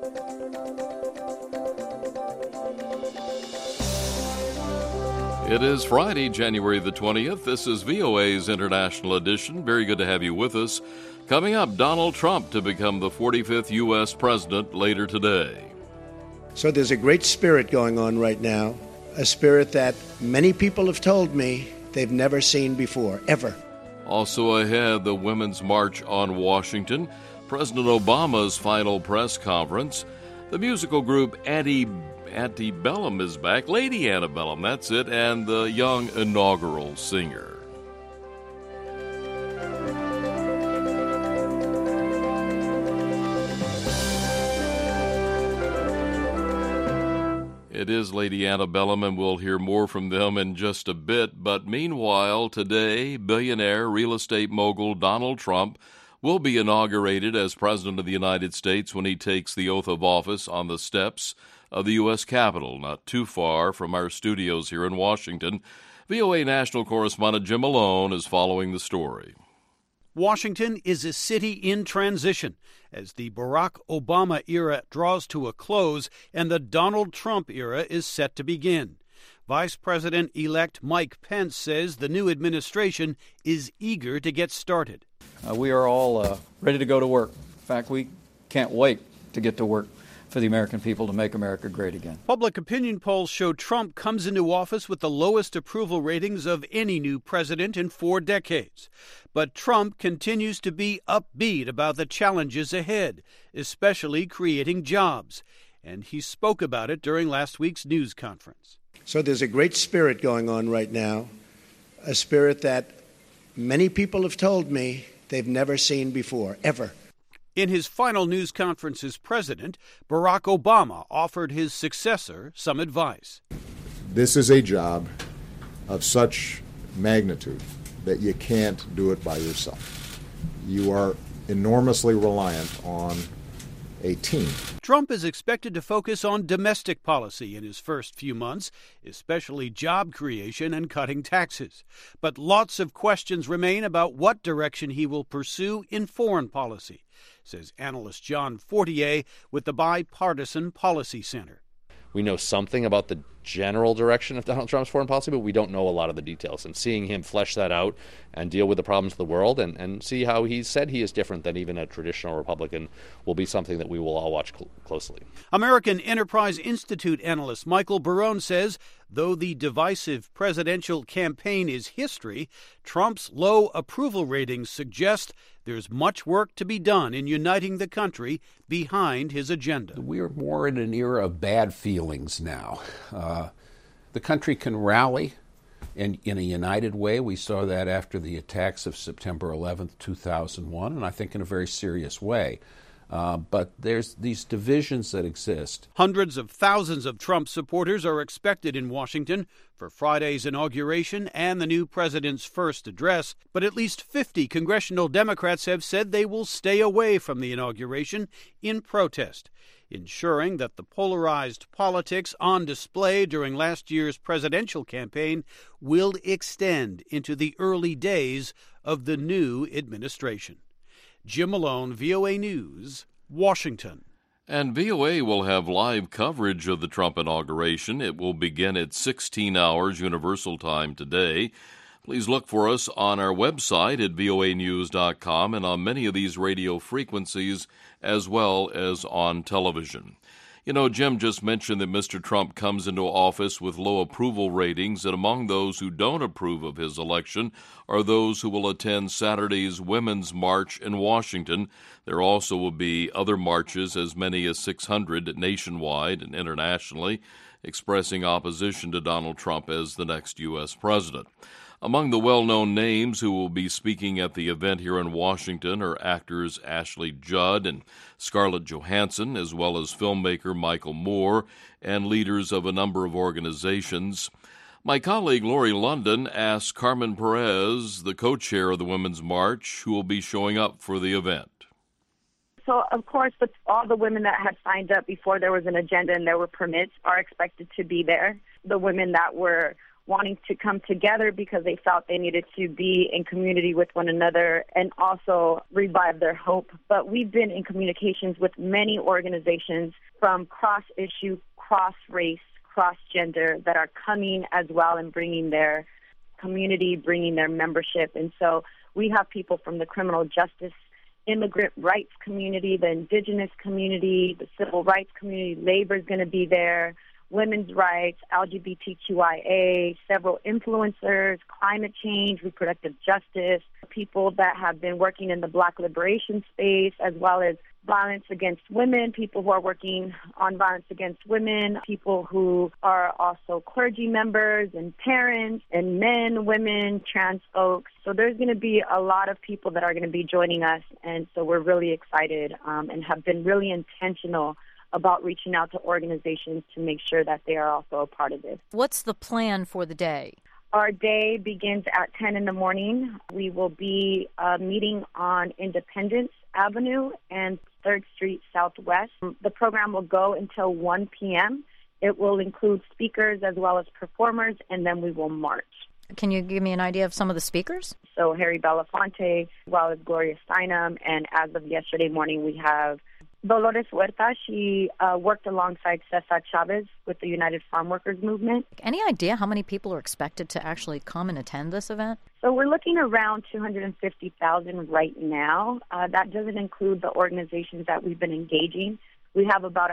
It is Friday, January the 20th. This is VOA's International Edition. Very good to have you with us. Coming up, Donald Trump to become the 45th U.S. president later today. So there's a great spirit going on right now, a spirit that many people have told me they've never seen before, ever. Also ahead, the Women's March on Washington, President Obama's final press conference, the musical group Antebellum is back, Lady Antebellum, that's it, and the young inaugural singer. It is Lady Antebellum, and we'll hear more from them in just a bit. But meanwhile, today, billionaire real estate mogul Donald Trump will be inaugurated as President of the United States when he takes the oath of office on the steps of the U.S. Capitol, not too far from our studios here in Washington. VOA national correspondent Jim Malone is following the story. Washington is a city in transition as the Barack Obama era draws to a close and the Donald Trump era is set to begin. Vice President-elect Mike Pence says the new administration is eager to get started. We are all ready to go to work. In fact, we can't wait to get to work for the American people to make America great again. Public opinion polls show Trump comes into office with the lowest approval ratings of any new president in 4 decades. But Trump continues to be upbeat about the challenges ahead, especially creating jobs. And he spoke about it during last week's news conference. So there's a great spirit going on right now, a spirit that many people have told me they've never seen before, ever. In his final news conference as president, Barack Obama offered his successor some advice. This is a job of such magnitude that you can't do it by yourself. You are enormously reliant on a team. Trump is expected to focus on domestic policy in his first few months, especially job creation and cutting taxes. But lots of questions remain about what direction he will pursue in foreign policy, says analyst John Fortier with the Bipartisan Policy Center. We know something about the general direction of Donald Trump's foreign policy, but we don't know a lot of the details. And seeing him flesh that out and deal with the problems of the world and see how he said he is different than even a traditional Republican will be something that we will all watch closely. American Enterprise Institute analyst Michael Barone says, though the divisive presidential campaign is history, Trump's low approval ratings suggest there's much work to be done in uniting the country behind his agenda. We're more in an era of bad feelings now. The country can rally in a united way. We saw that after the attacks of September 11th, 2001, and I think in a very serious way. But there's these divisions that exist. Hundreds of thousands of Trump supporters are expected in Washington for Friday's inauguration and the new president's first address. But at least 50 congressional Democrats have said they will stay away from the inauguration in protest, ensuring that the polarized politics on display during last year's presidential campaign will extend into the early days of the new administration. Jim Malone, VOA News, Washington. And VOA will have live coverage of the Trump inauguration. It will begin at 16 hours Universal Time today. Please look for us on our website at voanews.com and on many of these radio frequencies as well as on television. You know, Jim just mentioned that Mr. Trump comes into office with low approval ratings, and among those who don't approve of his election are those who will attend Saturday's Women's March in Washington. There also will be other marches, as many as 600 nationwide and internationally, expressing opposition to Donald Trump as the next U.S. president. Among the well-known names who will be speaking at the event here in Washington are actors Ashley Judd and Scarlett Johansson, as well as filmmaker Michael Moore and leaders of a number of organizations. My colleague Lori London asked Carmen Perez, the co-chair of the Women's March, who will be showing up for the event. So, of course, with all the women that had signed up before there was an agenda and there were permits are expected to be there. The women that were wanting to come together because they felt they needed to be in community with one another and also revive their hope. But we've been in communications with many organizations from cross-issue, cross-race, cross-gender that are coming as well and bringing their community, bringing their membership. And so we have people from the criminal justice, immigrant rights community, the indigenous community, the civil rights community, labor is going to be there, women's rights, LGBTQIA, several influencers, climate change, reproductive justice, people that have been working in the Black liberation space, as well as violence against women, people who are working on violence against women, people who are also clergy members and parents and men, women, trans folks. So there's going to be a lot of people that are going to be joining us, and so we're really excited and have been really intentional about reaching out to organizations to make sure that they are also a part of this. What's the plan for the day? Our day begins at 10 in the morning. We will be meeting on Independence Avenue and 3rd Street Southwest. The program will go until 1 p.m. It will include speakers as well as performers, and then we will march. Can you give me an idea of some of the speakers? So Harry Belafonte, as well as Gloria Steinem, and as of yesterday morning, we have Dolores Huerta. She worked alongside Cesar Chavez with the United Farm Workers Movement. Any idea how many people are expected to actually come and attend this event? So we're looking around 250,000 right now. That doesn't include the organizations that we've been engaging. We have about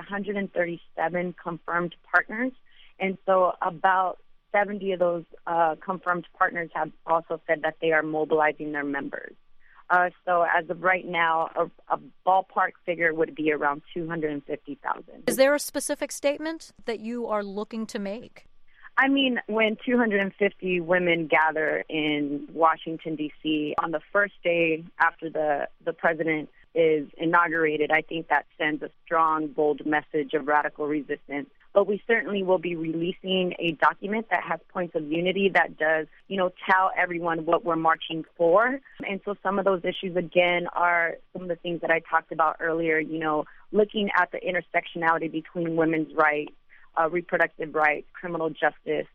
137 confirmed partners, and so about 70 of those confirmed partners have also said that they are mobilizing their members. So as of right now, a ballpark figure would be around 250,000. Is there a specific statement that you are looking to make? I mean, when 250 women gather in Washington, D.C. on the first day after the president is inaugurated, I think that sends a strong, bold message of radical resistance. But we certainly will be releasing a document that has points of unity that does, tell everyone what we're marching for. And so some of those issues, again, are some of the things that I talked about earlier, looking at the intersectionality between women's rights, reproductive rights, criminal justice,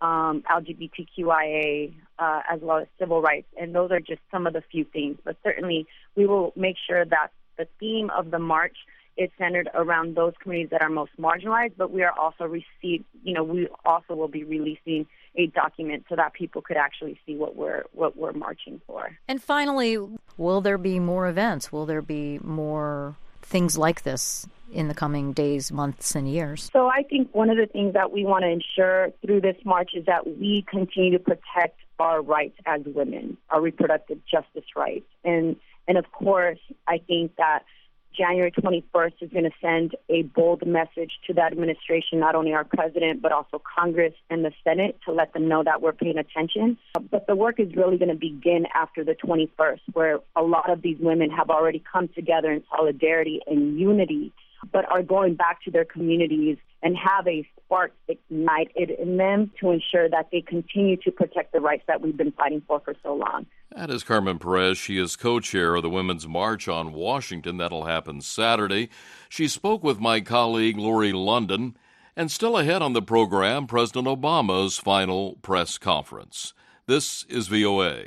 LGBTQIA, as well as civil rights. And those are just some of the few things. But certainly we will make sure that the theme of the march is centered around those communities that are most marginalized, but we are also we also will be releasing a document so that people could actually see what we're marching for. And finally, will there be more events? Will there be more things like this in the coming days, months, and years? So I think one of the things that we want to ensure through this march is that we continue to protect our rights as women, our reproductive justice rights. And of course, I think that January 21st is going to send a bold message to the administration, not only our president, but also Congress and the Senate, to let them know that we're paying attention. But the work is really going to begin after the 21st, where a lot of these women have already come together in solidarity and unity, but are going back to their communities and have a spark ignited in them to ensure that they continue to protect the rights that we've been fighting for so long. That is Carmen Perez. She is co-chair of the Women's March on Washington. That'll happen Saturday. She spoke with my colleague Lori London. And still ahead on the program, President Obama's final press conference. This is VOA.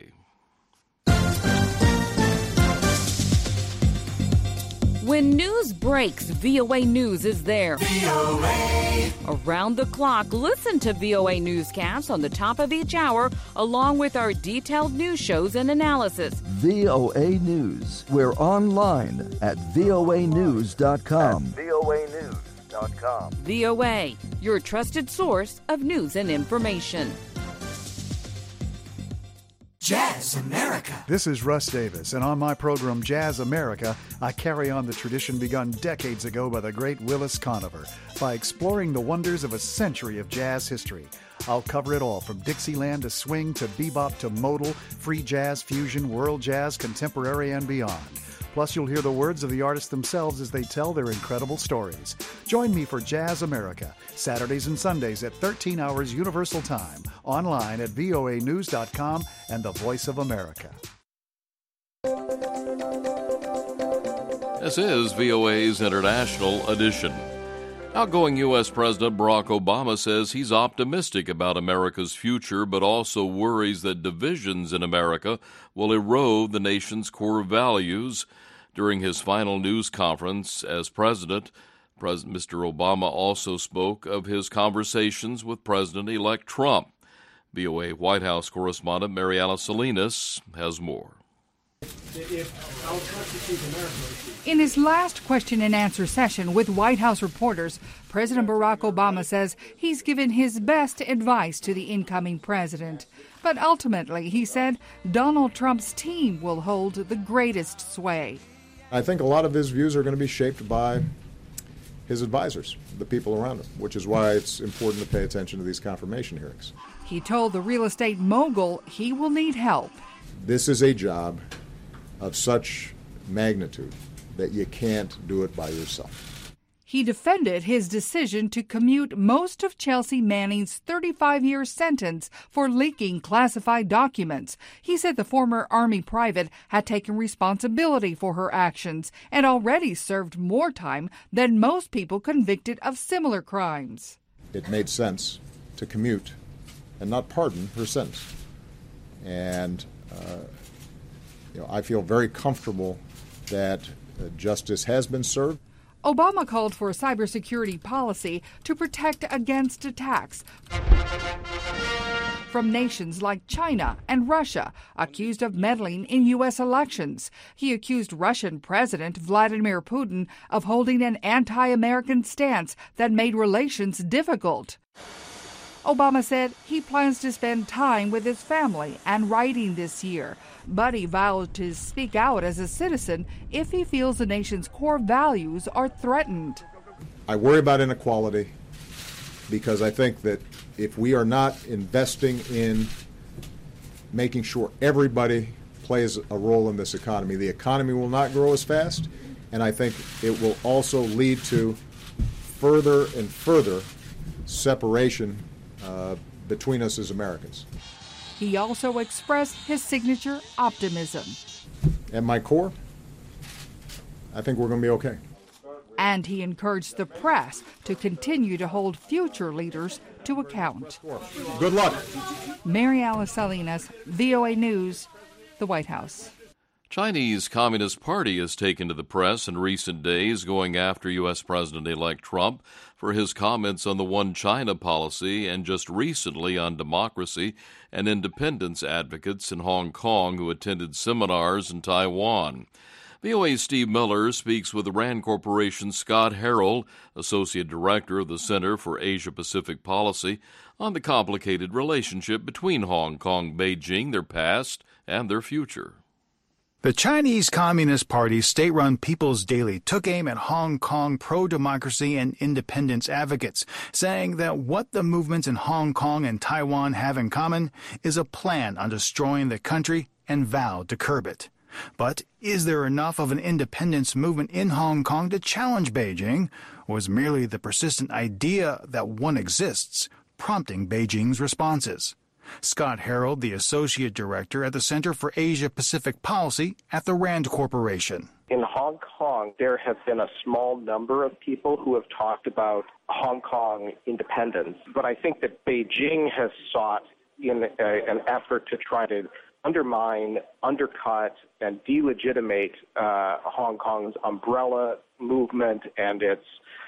When news breaks, VOA News is there. VOA. Around the clock, listen to VOA Newscasts on the top of each hour, along with our detailed news shows and analysis. VOA News. We're online at voanews.com. voanews.com. VOA, your trusted source of news and information. Jazz America. This is Russ Davis, and on my program Jazz America, I carry on the tradition begun decades ago by the great Willis Conover by exploring the wonders of a century of jazz history. I'll cover it all, from Dixieland to swing to bebop to modal, free jazz, fusion, world jazz, contemporary, and beyond. Plus, you'll hear the words of the artists themselves as they tell their incredible stories. Join me for Jazz America, Saturdays and Sundays at 13 hours Universal Time, online at voanews.com and the Voice of America. This is VOA's International Edition. Outgoing U.S. President Barack Obama says he's optimistic about America's future, but also worries that divisions in America will erode the nation's core values. During his final news conference as president, Mr. Obama also spoke of his conversations with President-elect Trump. VOA White House correspondent Mary Alice Salinas has more. In his last question and answer session with White House reporters, President Barack Obama says he's given his best advice to the incoming president. But ultimately, he said, Donald Trump's team will hold the greatest sway. I think a lot of his views are going to be shaped by his advisors, the people around him, which is why it's important to pay attention to these confirmation hearings. He told the real estate mogul he will need help. This is a job of such magnitude that you can't do it by yourself. He defended his decision to commute most of Chelsea Manning's 35-year sentence for leaking classified documents. He said the former Army private had taken responsibility for her actions and already served more time than most people convicted of similar crimes. It made sense to commute and not pardon her sentence. And I feel very comfortable that justice has been served. Obama called for a cybersecurity policy to protect against attacks from nations like China and Russia, accused of meddling in U.S. elections. He accused Russian President Vladimir Putin of holding an anti-American stance that made relations difficult. Obama said he plans to spend time with his family and writing this year, but he vowed to speak out as a citizen if he feels the nation's core values are threatened. I worry about inequality because I think that if we are not investing in making sure everybody plays a role in this economy, the economy will not grow as fast, and I think it will also lead to further and further separation between us as Americans. He also expressed his signature optimism. At my core, I think we're going to be okay. And he encouraged the press to continue to hold future leaders to account. Good luck. Mary Alice Salinas, VOA News, the White House. Chinese Communist Party has taken to the press in recent days, going after U.S. President-elect Trump for his comments on the One China policy and just recently on democracy and independence advocates in Hong Kong who attended seminars in Taiwan. VOA's Steve Miller speaks with RAND Corporation's Scott Harrell, Associate Director of the Center for Asia-Pacific Policy, on the complicated relationship between Hong Kong, Beijing, their past, and their future. The Chinese Communist Party's state-run People's Daily took aim at Hong Kong pro-democracy and independence advocates, saying that what the movements in Hong Kong and Taiwan have in common is a plan on destroying the country and vowed to curb it. But is there enough of an independence movement in Hong Kong to challenge Beijing, or is merely the persistent idea that one exists prompting Beijing's responses? Scott Harrell, the Associate Director at the Center for Asia-Pacific Policy at the RAND Corporation. In Hong Kong, there have been a small number of people who have talked about Hong Kong independence, but I think that Beijing has sought in an effort to try to undermine, undercut, and delegitimate Hong Kong's umbrella movement and its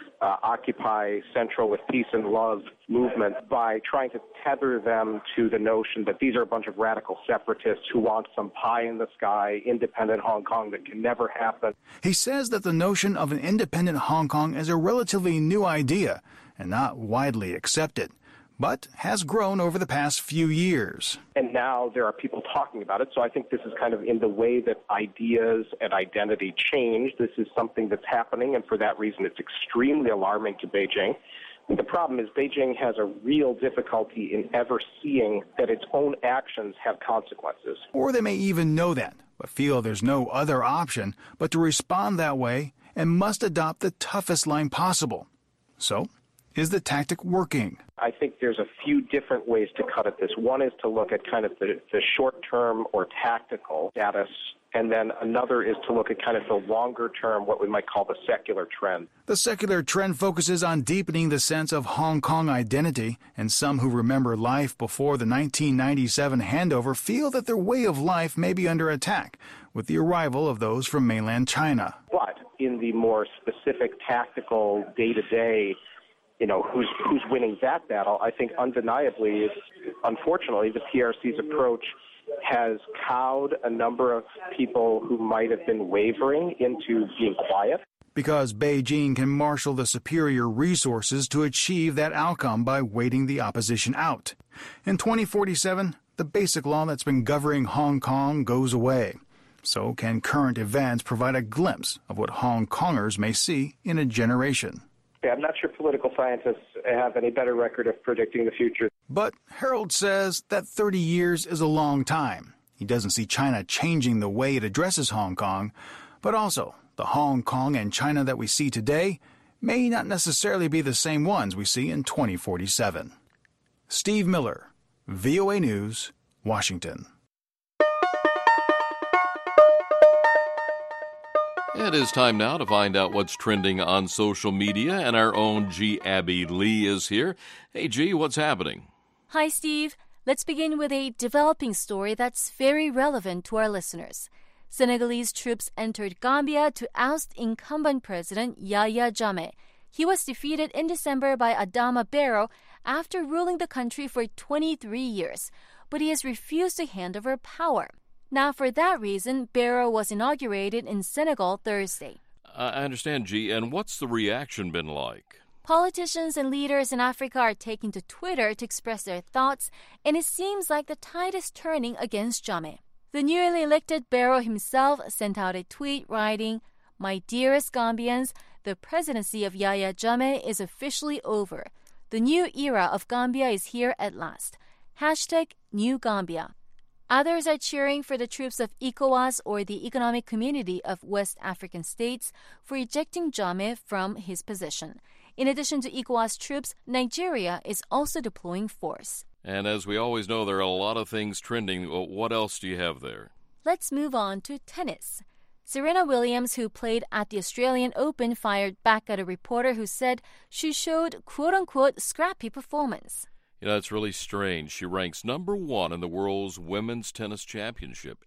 Occupy Central with Peace and Love movement by trying to tether them to the notion that these are a bunch of radical separatists who want some pie in the sky, independent Hong Kong that can never happen. He says that the notion of an independent Hong Kong is a relatively new idea and not widely accepted, but has grown over the past few years. And now there are people talking about it, so I think this is kind of in the way that ideas and identity change. This is something that's happening, and for that reason it's extremely alarming to Beijing. The problem is Beijing has a real difficulty in ever seeing that its own actions have consequences. Or they may even know that, but feel there's no other option but to respond that way and must adopt the toughest line possible. So Is the tactic working? I think there's a few different ways to cut at this. One is to look at kind of the short-term or tactical status, and then another is to look at kind of the longer-term, what we might call the secular trend. The secular trend focuses on deepening the sense of Hong Kong identity, and some who remember life before the 1997 handover feel that their way of life may be under attack with the arrival of those from mainland China. But in the more specific, tactical, day-to-day, who's winning that battle, I think undeniably, unfortunately, the PRC's approach has cowed a number of people who might have been wavering into being quiet. Because Beijing can marshal the superior resources to achieve that outcome by waiting the opposition out. In 2047, the basic law that's been governing Hong Kong goes away. So can current events provide a glimpse of what Hong Kongers may see in a generation? I'm not sure political scientists have any better record of predicting the future. But Harold says that 30 years is a long time. He doesn't see China changing the way it addresses Hong Kong, but also the Hong Kong and China that we see today may not necessarily be the same ones we see in 2047. Steve Miller, VOA News, Washington. It is time now to find out what's trending on social media, and our own G. Abby Lee is here. Hey, G, what's happening? Hi, Steve. Let's begin with a developing story that's very relevant to our listeners. Senegalese troops entered Gambia to oust incumbent President Yahya Jammeh. He was defeated in December by Adama Barrow after ruling the country for 23 years, but he has refused to hand over power. Now, for that reason, Barrow was inaugurated in Senegal Thursday. I understand, G. And what's the reaction been like? Politicians and leaders in Africa are taking to Twitter to express their thoughts, and it seems like the tide is turning against Jammeh. The newly elected Barrow himself sent out a tweet writing, "My dearest Gambians, the presidency of Yahya Jammeh is officially over. The new era of Gambia is here at last. #NewGambia." Others are cheering for the troops of ECOWAS, or the Economic Community of West African States, for ejecting Jammeh from his position. In addition to ECOWAS troops, Nigeria is also deploying force. And as we always know, there are a lot of things trending. What else do you have there? Let's move on to tennis. Serena Williams, who played at the Australian Open, fired back at a reporter who said she showed quote-unquote scrappy performance. It's really strange. She ranks number 1 in the world's women's tennis championship.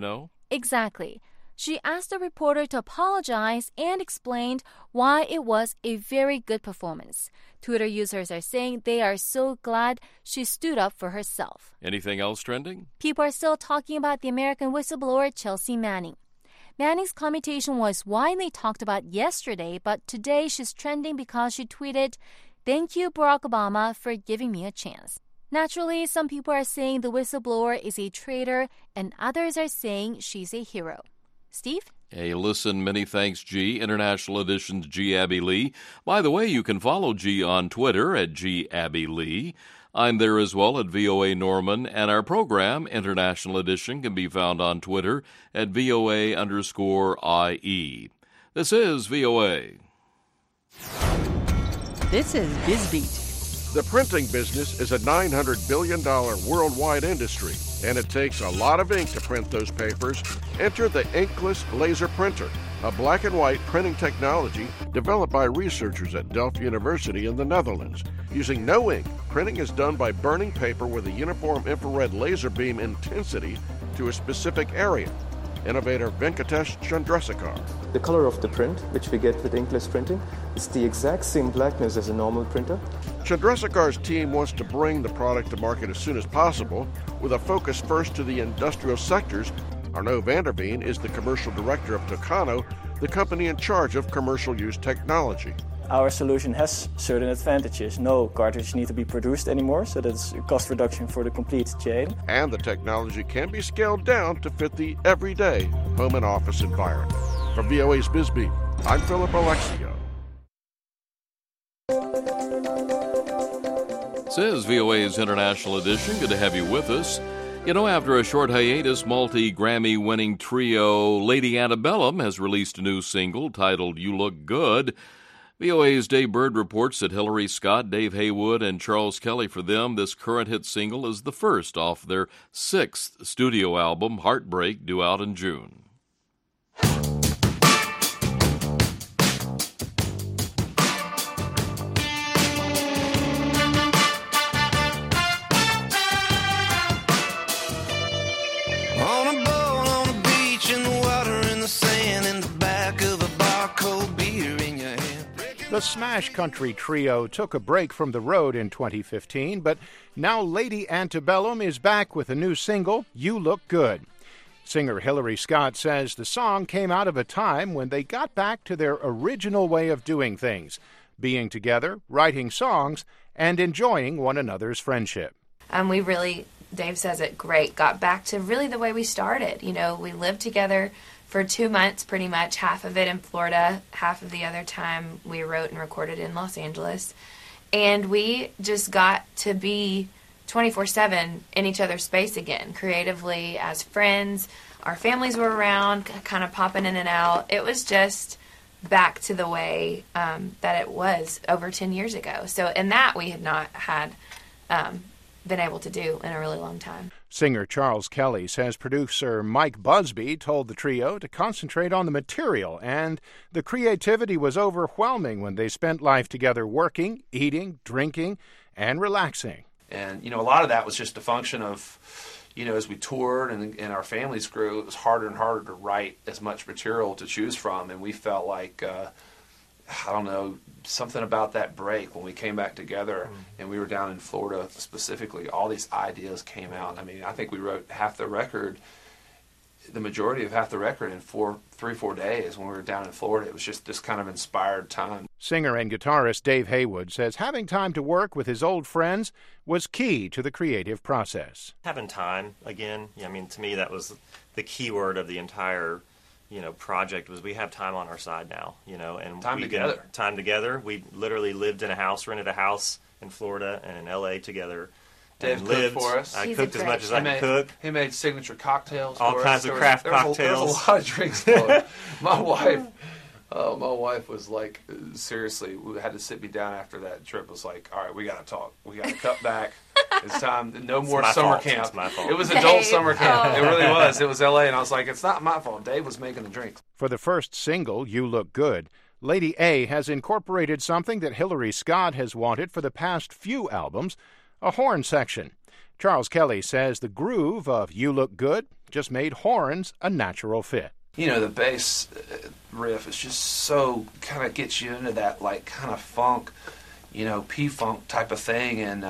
Exactly. She asked the reporter to apologize and explained why it was a very good performance. Twitter users are saying they are so glad she stood up for herself. Anything else trending? People are still talking about the American whistleblower Chelsea Manning. Manning's commutation was widely talked about yesterday, but today she's trending because she tweeted, "Thank you, Barack Obama, for giving me a chance." Naturally, some people are saying the whistleblower is a traitor, and others are saying she's a hero. Steve? Hey, listen, many thanks, G. International Edition's G. Abby Lee. By the way, you can follow G on Twitter at G. Abby Lee. I'm there as well at VOA Norman, and our program, International Edition, can be found on Twitter at VOA_IE. This is VOA. This is BizBeat. The printing business is a $900 billion worldwide industry, and it takes a lot of ink to print those papers. Enter the Inkless Laser Printer, a black and white printing technology developed by researchers at Delft University in the Netherlands. Using no ink, printing is done by burning paper with a uniform infrared laser beam intensity to a specific area. Innovator Venkatesh Chandrasekhar. The color of the print, which we get with inkless printing, is the exact same blackness as a normal printer. Chandrasekhar's team wants to bring the product to market as soon as possible, with a focus first to the industrial sectors. Arnaud Vanderveen is the commercial director of Tucano, the company in charge of commercial use technology. Our solution has certain advantages. No cartridges need to be produced anymore, so that's a cost reduction for the complete chain. And the technology can be scaled down to fit the everyday home and office environment. From VOA's BizBeat, I'm Philip Alexio. This is VOA's International Edition. Good to have you with us. After a short hiatus, multi-Grammy-winning trio Lady Antebellum has released a new single titled You Look Good. VOA's Dave Bird reports that Hillary Scott, Dave Haywood, and Charles Kelly, for them, this current hit single is the first off their 6th studio album, Heartbreak, due out in June. The Smash Country Trio took a break from the road in 2015, but now Lady Antebellum is back with a new single, You Look Good. Singer Hillary Scott says the song came out of a time when they got back to their original way of doing things, being together, writing songs, and enjoying one another's friendship. We really, Dave says it great, got back to really the way we started. You know, we lived together for 2 months, pretty much, half of it in Florida, half of the other time we wrote and recorded in Los Angeles. And we just got to be 24/7 in each other's space again, creatively, as friends. Our families were around, kind of popping in and out. It was just back to the way that it was over 10 years ago. So, and that we had not had been able to do in a really long time. Singer Charles Kelly says producer Mike Busby told the trio to concentrate on the material, and the creativity was overwhelming when they spent life together working, eating, drinking, and relaxing. And, a lot of that was just a function of, as we toured and our families grew, it was harder and harder to write as much material to choose from, and we felt like, something about that break when we came back together and we were down in Florida specifically, all these ideas came out. I mean, I think we wrote the majority of half the record in 3-4 days when we were down in Florida. It was just this kind of inspired time. Singer and guitarist Dave Haywood says having time to work with his old friends was key to the creative process. Having time again, to me that was the key word of the entire project. Was we have time on our side now, and time together. We literally lived in a house, rented a house in Florida and in LA together. Dave cooked for us. I cooked as much as I could cook. He made signature cocktails. All kinds of craft cocktails. There was a lot of drinks flowing. My wife was like, seriously, we had to sit me down after that trip. Was like, all right, we got to talk. We got to cut back. It's time. No more summer camp. It's my fault. It was adult summer camp. It really was. It was LA, and I was like, it's not my fault. Dave was making the drinks. For the first single, You Look Good, Lady A has incorporated something that Hillary Scott has wanted for the past few albums, a horn section. Charles Kelly says the groove of You Look Good just made horns a natural fit. The bass riff is just so kind of gets you into that like kind of funk, P-funk type of thing, and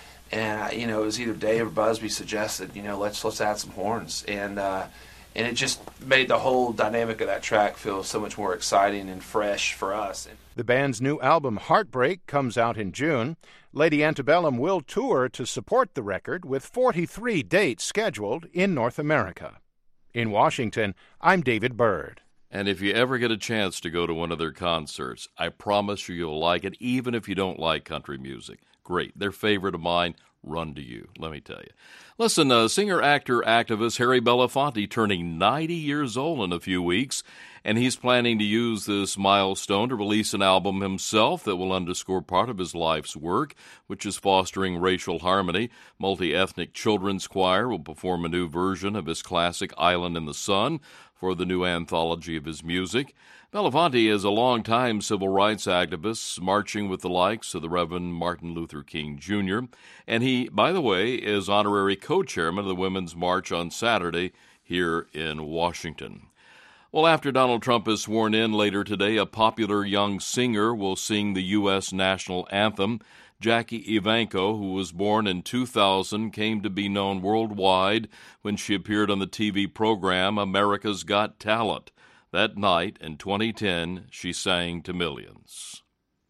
it was either Dave or Busby suggested, let's add some horns, and it just made the whole dynamic of that track feel so much more exciting and fresh for us. The band's new album Heartbreak comes out in June. Lady Antebellum will tour to support the record with 43 dates scheduled in North America. In Washington, I'm David Bird. And if you ever get a chance to go to one of their concerts, I promise you'll like it, even if you don't like country music. Great. Their favorite of mine, Run to You, let me tell you. Listen, singer, actor, activist Harry Belafonte turning 90 years old in a few weeks, and he's planning to use this milestone to release an album himself that will underscore part of his life's work, which is fostering racial harmony. Multi-ethnic Children's Choir will perform a new version of his classic Island in the Sun for the new anthology of his music. Belafonte is a longtime civil rights activist, marching with the likes of the Reverend Martin Luther King Jr., and he, by the way, is honorary co-chairman of the Women's March on Saturday here in Washington. Well, after Donald Trump is sworn in later today, a popular young singer will sing the U.S. national anthem. Jackie Evancho, who was born in 2000, came to be known worldwide when she appeared on the TV program America's Got Talent. That night, in 2010, she sang to millions.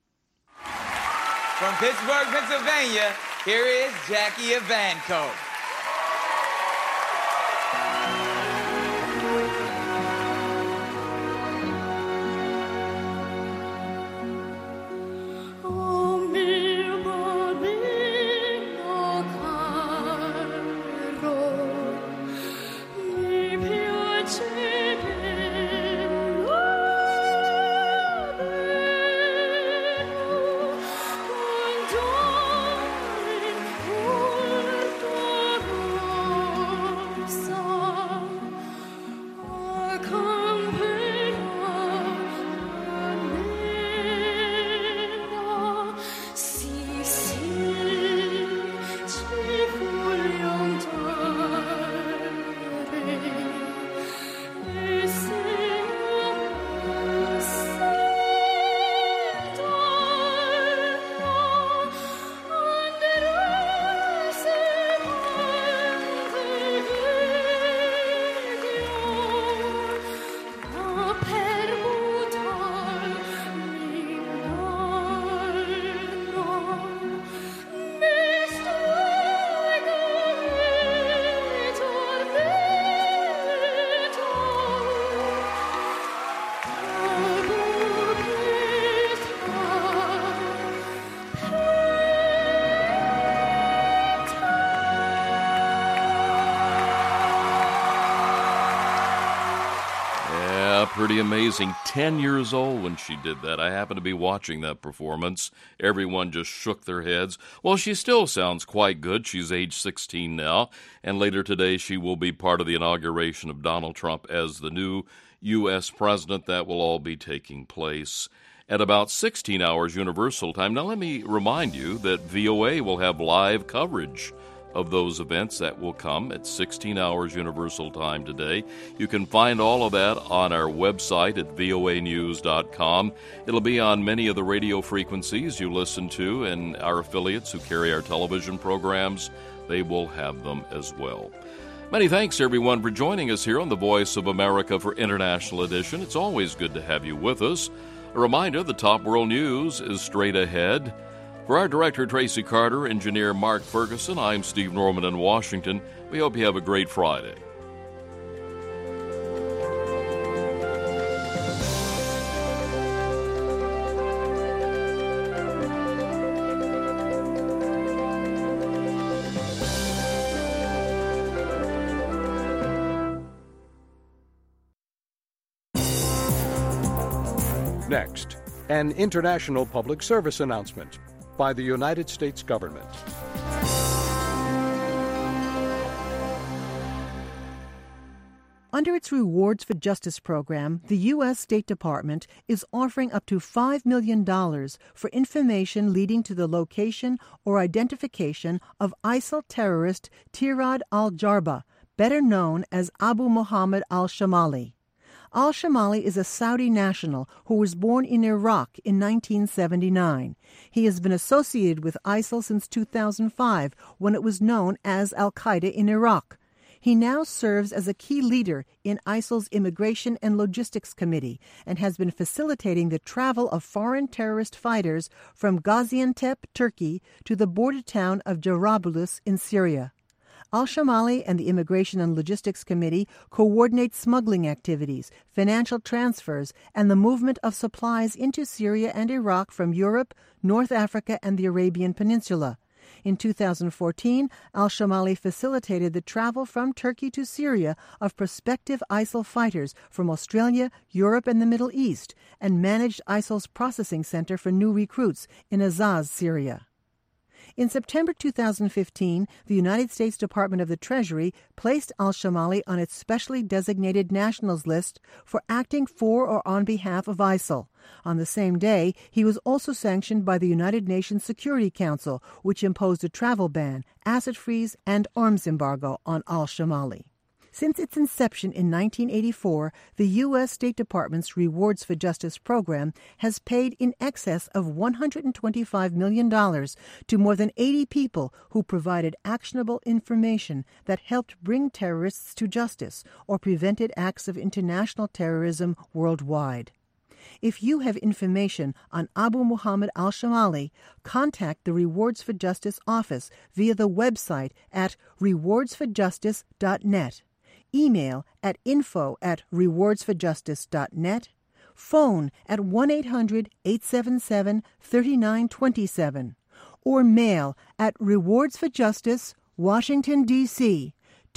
From Pittsburgh, Pennsylvania, here is Jackie Evancho. Pretty amazing. 10 years old when she did that. I happened to be watching that performance. Everyone just shook their heads. Well, she still sounds quite good. She's age 16 now, and later today she will be part of the inauguration of Donald Trump as the new U.S. president. That will all be taking place at about 16 hours Universal Time. Now, let me remind you that VOA will have live coverage of those events that will come at 16 hours Universal Time today. You can find all of that on our website at voanews.com. It'll be on many of the radio frequencies you listen to, and our affiliates who carry our television programs, they will have them as well. Many thanks, everyone, for joining us here on the Voice of America for International Edition. It's always good to have you with us. A reminder, the top world news is straight ahead. For our director, Tracy Carter, engineer Mark Ferguson, I'm Steve Norman in Washington. We hope you have a great Friday. Next, an international public service announcement by the United States government. Under its Rewards for Justice program, the U.S. State Department is offering up to $5 million for information leading to the location or identification of ISIL terrorist Tirad al-Jarba, better known as Abu Muhammad al-Shamali. Al-Shamali is a Saudi national who was born in Iraq in 1979. He has been associated with ISIL since 2005, when it was known as Al-Qaeda in Iraq. He now serves as a key leader in ISIL's Immigration and Logistics Committee and has been facilitating the travel of foreign terrorist fighters from Gaziantep, Turkey, to the border town of Jarablus in Syria. Al-Shamali and the Immigration and Logistics Committee coordinate smuggling activities, financial transfers, and the movement of supplies into Syria and Iraq from Europe, North Africa, and the Arabian Peninsula. In 2014, Al-Shamali facilitated the travel from Turkey to Syria of prospective ISIL fighters from Australia, Europe, and the Middle East, and managed ISIL's processing center for new recruits in Azaz, Syria. In September 2015, the United States Department of the Treasury placed al-Shamali on its specially designated nationals list for acting for or on behalf of ISIL. On the same day, he was also sanctioned by the United Nations Security Council, which imposed a travel ban, asset freeze, and arms embargo on al-Shamali. Since its inception in 1984, the U.S. State Department's Rewards for Justice program has paid in excess of $125 million to more than 80 people who provided actionable information that helped bring terrorists to justice or prevented acts of international terrorism worldwide. If you have information on Abu Muhammad al-Shamali, contact the Rewards for Justice office via the website at rewardsforjustice.net. Email at info@rewardsforjustice.net, phone at 1-800-877-3927, or mail at Rewards for Justice, Washington, D.C.,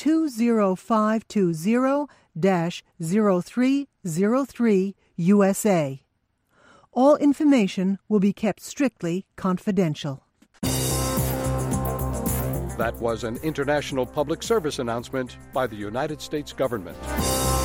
20520-0303, USA. All information will be kept strictly confidential. That was an international public service announcement by the United States government.